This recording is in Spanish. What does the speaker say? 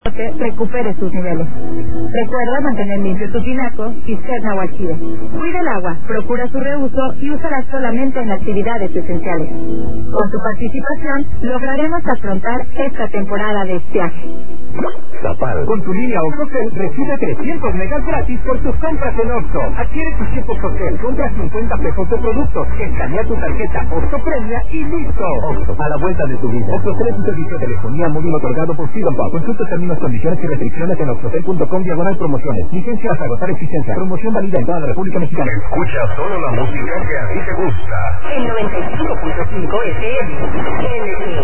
recupere sus niveles. Recuerda mantener limpio tu tinaco y ser nahuachire. Cuida el agua, procura su reuso y úsala solamente en actividades esenciales. Con tu participación, lograremos afrontar esta temporada de estiaje. Zapal. Con tu línea Oxotel recibe 300 megas gratis por tus compras en Oxxo. Adquiere tu chip Oxotel, compra 50 pesos de productos, escanea tu tarjeta Oxxo Premia y listo. Oxxo, a la vuelta de tu vida. Oxotel es un servicio de telefonía móvil otorgado por Freedom Pop. Consulta términos, condiciones y restricciones en oxotel.com/promociones. Licencia hasta agotar existencia. Promoción válida en toda la República Mexicana. Escucha solo la música que a ti te gusta. En 95.5 FM.